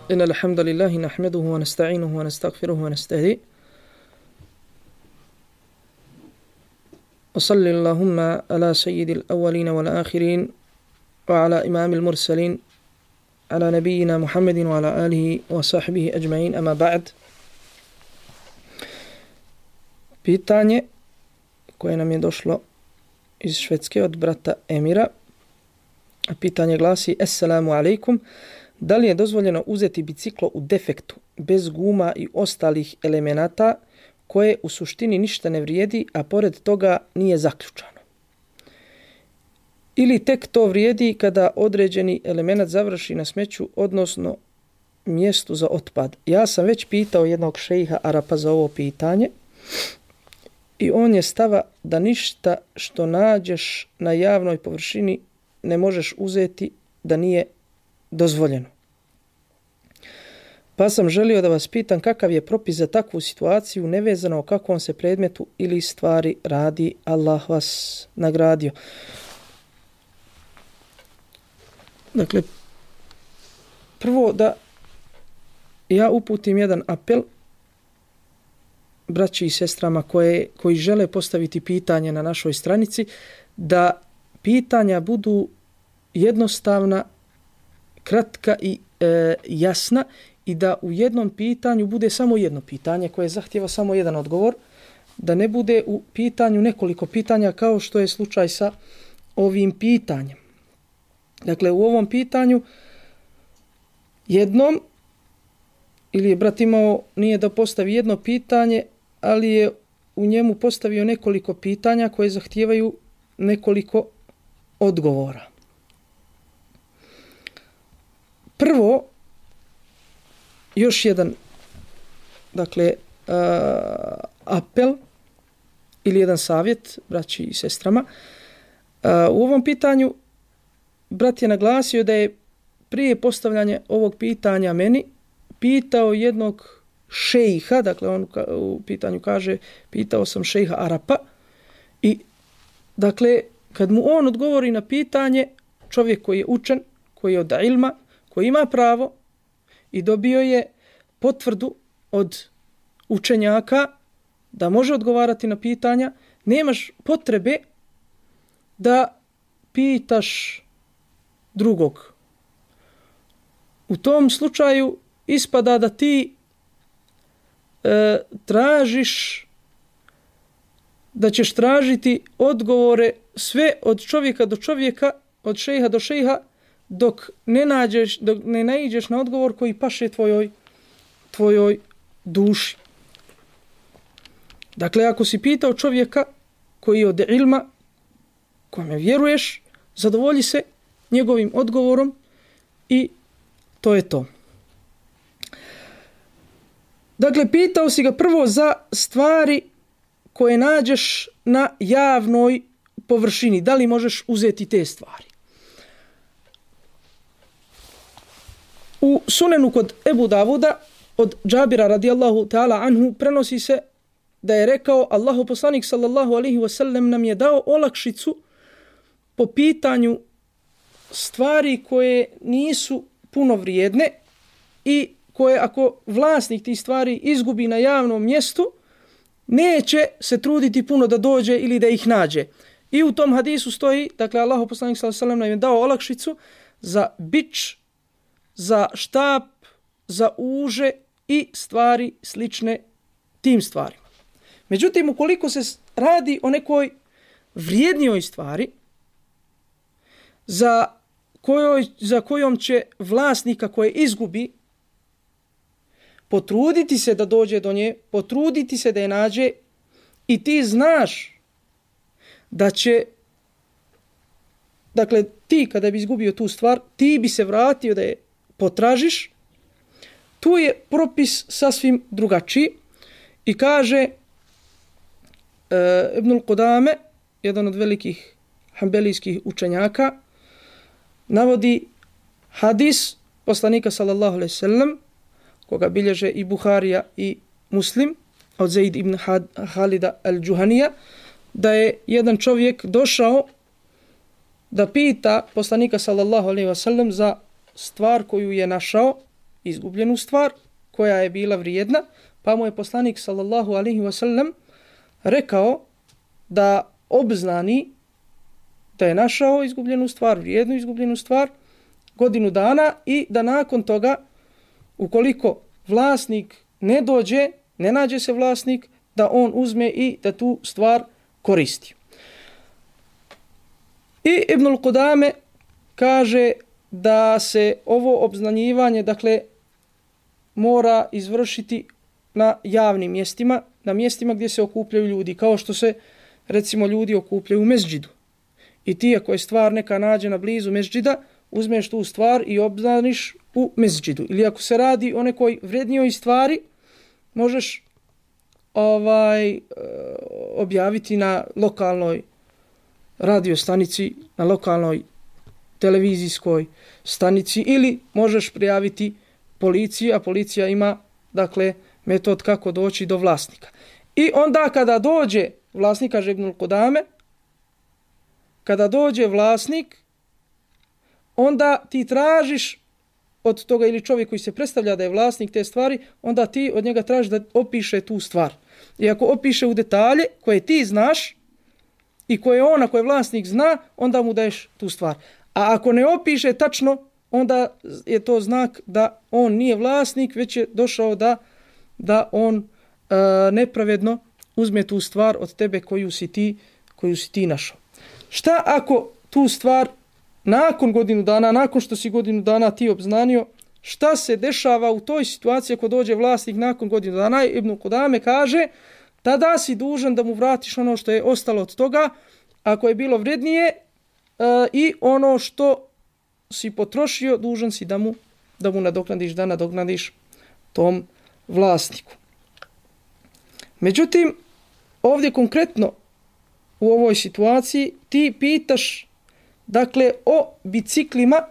إن الحمد لله نحمده ونستعينه ونستغفره ونستهديه وصل اللهم على سيد الأولين والآخرين وعلى إمام المرسلين على نبينا محمد وعلى آله وصحبه أجمعين أما بعد. Pitanje koje nam je došlo iz Švedske od brata Emira. Pitanje glasi: Assalamu alaikum. Da li je dozvoljeno uzeti biciklo u defektu, bez guma i ostalih elemenata, koje u suštini ništa ne vrijedi, a pored toga nije zaključano? Ili tek to vrijedi kada određeni element završi na smeću, odnosno mjestu za otpad? Ja sam već pitao jednog šejha Arapa za ovo pitanje i on je stava da ništa što nađeš na javnoj površini ne možeš uzeti da nije dozvoljeno. Pa sam želio da vas pitam kakav je propis za takvu situaciju, nevezano o kakvom se predmetu ili stvari radi. Allah vas nagradio. Dakle, prvo da ja uputim jedan apel braći i sestrama koji žele postaviti pitanje na našoj stranici, da pitanja budu jednostavna, kratka i jasna, i da u jednom pitanju bude samo jedno pitanje koje zahtijeva samo jedan odgovor, da ne bude u pitanju nekoliko pitanja kao što je slučaj sa ovim pitanjem. Dakle, u ovom pitanju jednom, ili je brat imao, nije da postavi jedno pitanje, ali je u njemu postavio nekoliko pitanja koje zahtijevaju nekoliko odgovora. Prvo, još jedan, dakle, apel ili jedan savjet braći i sestrama. U ovom pitanju brat je naglasio da je prije postavljanja ovog pitanja meni pitao jednog šejha, dakle on u pitanju kaže pitao sam šejha Arapa, i dakle kad mu on odgovori na pitanje, čovjek koji je učen, koji je od ilma, koji ima pravo i dobio je potvrdu od učenjaka da može odgovarati na pitanja, nemaš potrebe da pitaš drugog. U tom slučaju ispada da ti tražiš, da ćeš tražiti odgovore sve od čovjeka do čovjeka, od šejha do šejha, dok ne naiđeš na odgovor koji paše tvojoj duši. Dakle, ako si pitao čovjeka koji je od ilma, kome vjeruješ, zadovolji se njegovim odgovorom i to je to. Dakle, pitao si ga prvo za stvari koje nađeš na javnoj površini. Da li možeš uzeti te stvari? U sunenu kod Ebu Davuda od Džabira radijallahu ta'ala anhu prenosi se da je rekao: Allahu poslanik sallallahu alaihi wasallam nam je dao olakšicu po pitanju stvari koje nisu puno vrijedne i koje ako vlasnik tih stvari izgubi na javnom mjestu, neće se truditi puno da dođe ili da ih nađe. I u tom hadisu stoji, dakle, Allahu poslanik sallallahu alejhi ve sellem nam je dao olakšicu za bič, za štap, za uže i stvari slične tim stvarima. Međutim, ukoliko se radi o nekoj vrijednijoj stvari za kojom će vlasnika koje izgubi potruditi se da dođe do nje, potruditi se da je nađe, i ti znaš da će, dakle, ti kada bi izgubio tu stvar, ti bi se vratio da je potražiš, tu je propis sasvim drugačiji. I kaže Ibnul Qudame, jedan od velikih hanbelijskih učenjaka, navodi hadis poslanika sallallahu alejhi ve sellem, koga bilježe i Buharija i Muslim, od Zaid ibn Halida al-Juhanija, da je jedan čovjek došao da pita poslanika sallallahu alejhi ve sellem za stvar koju je našao izgubljenu stvar koja je bila vrijedna, pa mu je poslanik sallallahu alejhi ve sellem rekao da obznani da je našao izgubljenu stvar, vrijednu izgubljenu stvar, godinu dana i da nakon toga, ukoliko vlasnik ne dođe, ne nađe se vlasnik, da on uzme i da tu stvar koristi. I Ibnul Qudame kaže da se ovo obznanjivanje, dakle, mora izvršiti na javnim mjestima, na mjestima gdje se okupljaju ljudi, kao što se, recimo, ljudi okupljaju u mezđidu. I ti, ako je stvar neka nađena blizu mezđida, uzmeš tu stvar i obznaniš u mezđidu. Ili ako se radi o nekoj vrednijoj stvari, možeš objaviti na lokalnoj radio stanici, na lokalnoj televizijskoj stanici, ili možeš prijaviti policiji, a policija ima, dakle, metod kako doći do vlasnika. I onda kada dođe vlasnik, kaže Ibnul Qudame, kada dođe vlasnik, onda ti tražiš od toga, ili čovjek koji se predstavlja da je vlasnik te stvari, onda ti od njega tražiš da opiše tu stvar. I ako opiše u detalje koje ti znaš i koje on, ako je vlasnik, zna, onda mu daješ tu stvar. A ako ne opiše tačno, onda je to znak da on nije vlasnik, već je došao da on nepravedno uzme tu stvar od tebe koju si ti našao. Šta ako tu stvar nakon godinu dana, nakon što si godinu dana ti obznanio, šta se dešava u toj situaciji ako dođe vlasnik nakon godinu dana? Ibn Qudame kaže, tada si dužan da mu vratiš ono što je ostalo od toga, ako je bilo vrednije, i ono što si potrošio, dužan si da mu nadoknadiš tom vlasniku. Međutim, ovdje konkretno u ovoj situaciji ti pitaš, dakle, o biciklima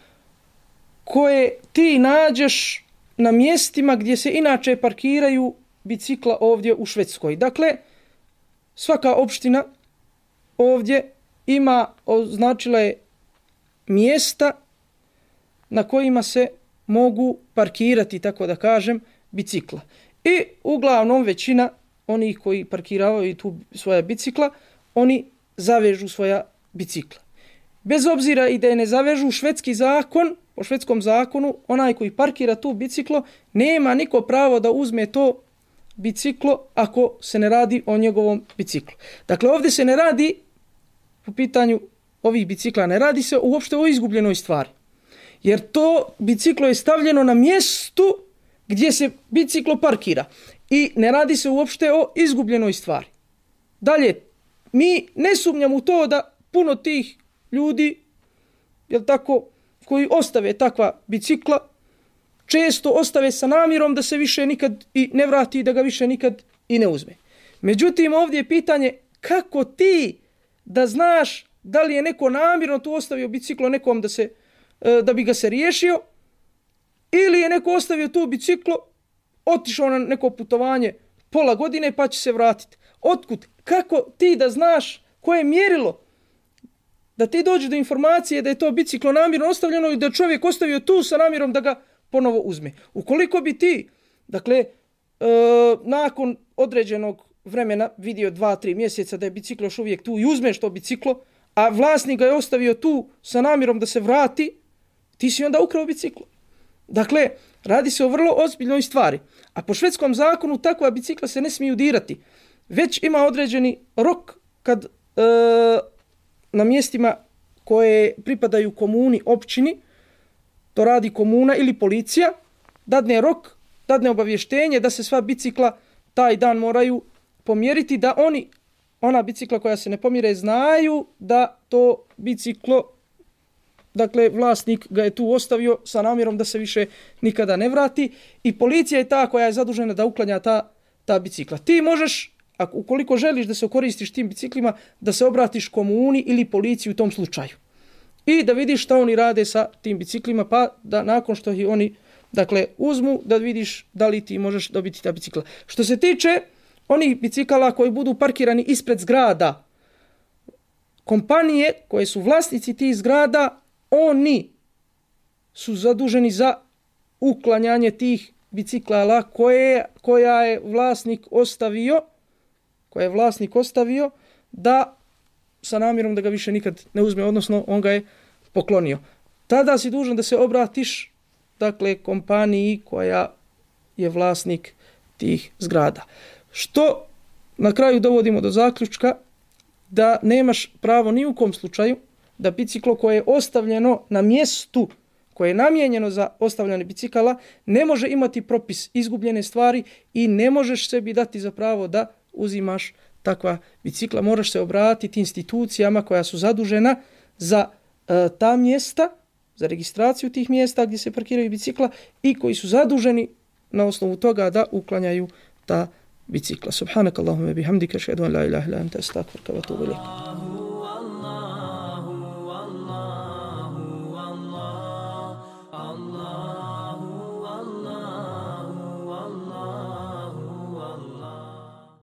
koje ti nađeš na mjestima gdje se inače parkiraju bicikla ovdje u Švedskoj. Dakle, svaka opština ovdje označila je mjesta na kojima se mogu parkirati, tako da kažem, bicikla. I uglavnom većina onih koji parkiravaju tu svoja bicikla, oni zavežu svoja bicikla. Bez obzira i da je ne zavežu, švedski zakon, po švedskom zakonu, onaj koji parkira tu biciklo, nema niko pravo da uzme to biciklo ako se ne radi o njegovom biciklu. Dakle, ovdje se ne radi, po pitanju ovih bicikla, ne radi se uopšte o izgubljenoj stvari. Jer to biciklo je stavljeno na mjestu gdje se biciklo parkira. I ne radi se uopšte o izgubljenoj stvari. Dalje, mi ne sumnjamo u to da puno tih ljudi, jel tako, koji ostave takva bicikla, često ostave sa namjerom da se više nikad i ne vrati, da ga više nikad i ne uzme. Međutim, ovdje je pitanje kako ti da znaš da li je neko namjerno tu ostavio biciklo nekom da bi ga se riješio, ili je neko ostavio tu biciklo, otišao na neko putovanje pola godine pa će se vratiti. Otkud? Kako ti da znaš koje je mjerilo da ti dođe do informacije da je to biciklo namjerno ostavljeno i da čovjek ostavio tu sa namjerom da ga ponovo uzme? Ukoliko bi ti, dakle, nakon određenog vremena vidio 2-3 mjeseca da je biciklo još uvijek tu i uzmeš to biciklo, a vlasnik ga je ostavio tu sa namjerom da se vrati, ti si onda ukrao biciklo. Dakle, radi se o vrlo ozbiljnoj stvari. A po švedskom zakonu takva bicikla se ne smiju dirati. Već ima određeni rok kad na mjestima koje pripadaju komuni, općini, to radi komuna ili policija, dadne rok, dadne obavještenje da se sva bicikla taj dan moraju pomjeriti, da ona bicikla koja se ne pomjere znaju da to biciklo, dakle, vlasnik ga je tu ostavio sa namjerom da se više nikada ne vrati, i policija je ta koja je zadužena da uklanja ta bicikla. Ti možeš, ukoliko želiš da se koristiš tim biciklima, da se obratiš komuni ili policiji u tom slučaju i da vidiš šta oni rade sa tim biciklima, pa da nakon što ih oni, dakle, uzmu, da vidiš da li ti možeš dobiti ta bicikla. Što se tiče onih bicikala koji budu parkirani ispred zgrada, kompanije koje su vlasnici tih zgrada, oni su zaduženi za uklanjanje tih biciklala koja je vlasnik ostavio da sa namjerom da ga više nikad ne uzme, odnosno on ga je poklonio. Tada si dužan da se obratiš dakle kompaniji koja je vlasnik tih zgrada. Što na kraju dovodimo do zaključka da nemaš pravo ni u kom slučaju da biciklo koje je ostavljeno na mjestu koje je namijenjeno za ostavljanje bicikala ne može imati propis izgubljene stvari i ne možeš sebi dati za pravo da uzimaš takva bicikla. Moraš se obratiti institucijama koja su zadužena za ta mjesta, za registraciju tih mjesta gdje se parkiraju bicikla i koji su zaduženi na osnovu toga da uklanjaju ta bicikla. Subhanakallahumma bihamdika, ashhadu an la ilaha illa anta, astaghfiruka wa atubu ilaik.